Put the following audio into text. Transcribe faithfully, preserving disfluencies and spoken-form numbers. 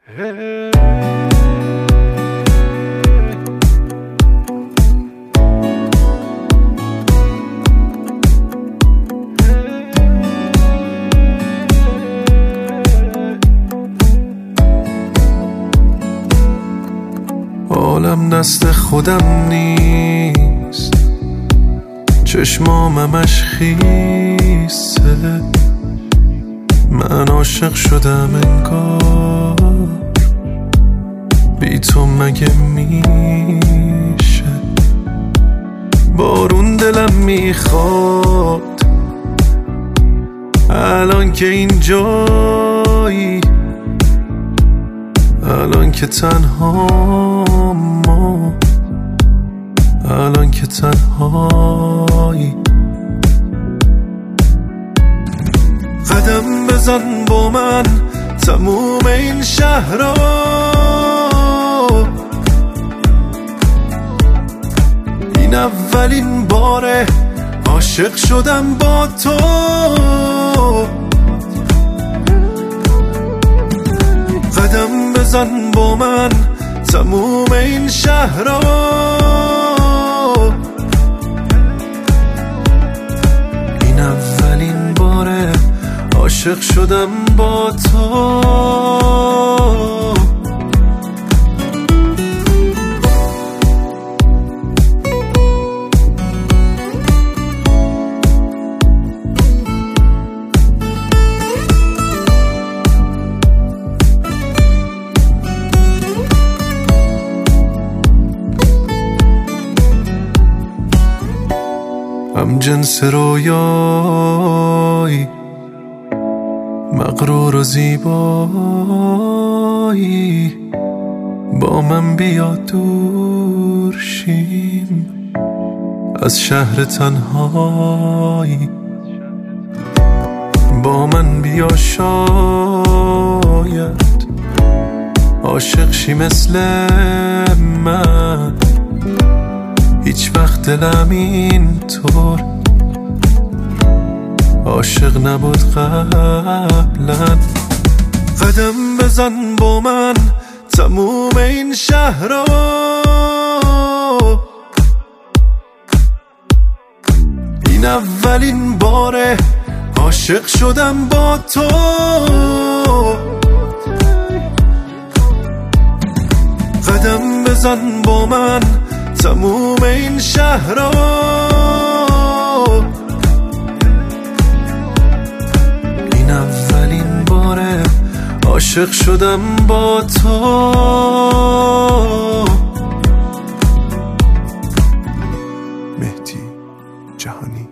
عالم دست خودم نیست، چشمامش خیسه، من عاشق شدم انگار، بی تو مگه میشه؟ بارون دلم میخواد الان که اینجایی، الان که تنها ما، الان که تنهایی. قدم بزن با من تموم این شهرها، این اولین باره عاشق شدم با تو. قدم بزن با من تموم این شهرها، این اولین باره عاشق شدم با تو. هم جنس رویایی، مغرور و زیبایی، با من بیا دور شیم از شهر تنهایی. با من بیا شاید عاشق شی مثل من، هیچ وقت دلم اینطور عاشق نبود قبلا. قدم بزن با من تموم این شهرها، این اولین باره عاشق شدم با تو. قدم بزن با من تموم این شهرها، این اولین باره عاشق شدم با تو. مهدی جهانی.